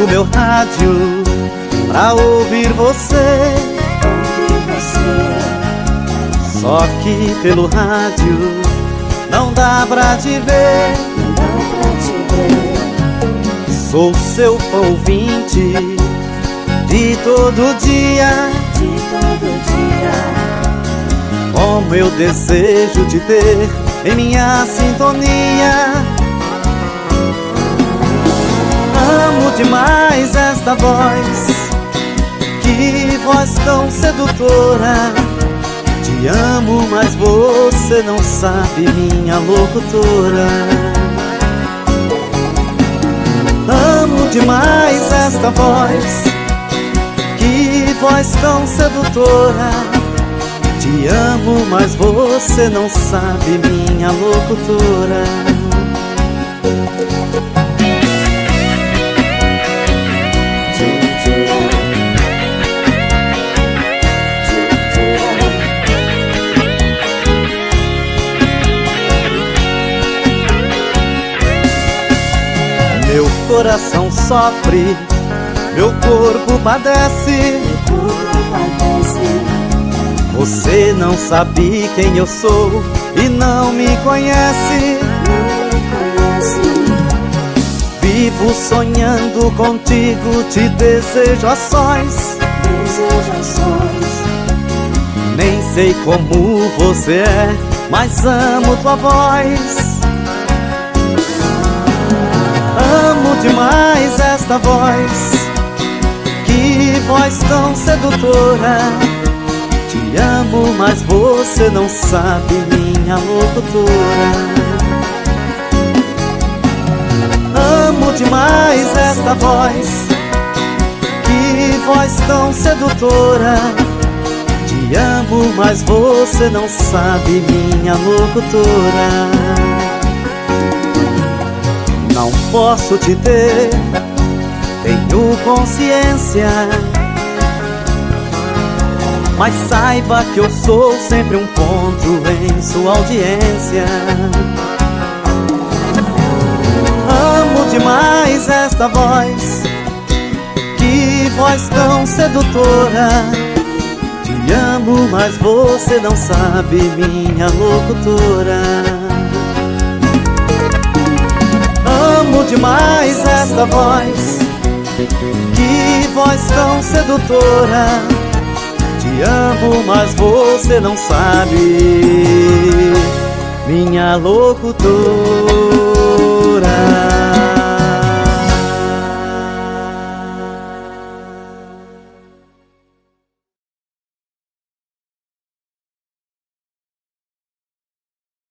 meu rádio pra ouvir você. Só que pelo rádio não dá pra te ver. Sou seu ouvinte de todo dia. Como eu desejo te ter em minha sintonia. Amo demais esta voz, que voz tão sedutora. Te amo, mas você não sabe, minha locutora. Amo demais esta voz, que voz tão sedutora. Te amo, mas você não sabe, minha locutora. Meu coração sofre, meu corpo padece. Você não sabe quem eu sou e não me conhece. Vivo sonhando contigo, te desejo a sós. Nem sei como você é, mas amo tua voz. Amo demais esta voz, que voz tão sedutora. Te amo, mas você não sabe, minha locutora. Amo demais esta voz, que voz tão sedutora. Te amo, mas você não sabe, minha locutora. Não posso te ter, tenho consciência, mas saiba que eu sou sempre um ponto em sua audiência. Amo demais esta voz, que voz tão sedutora. Te amo, mas você não sabe, minha locutora. Amo demais esta voz, que voz tão sedutora. Te amo, mas você não sabe, minha locutora.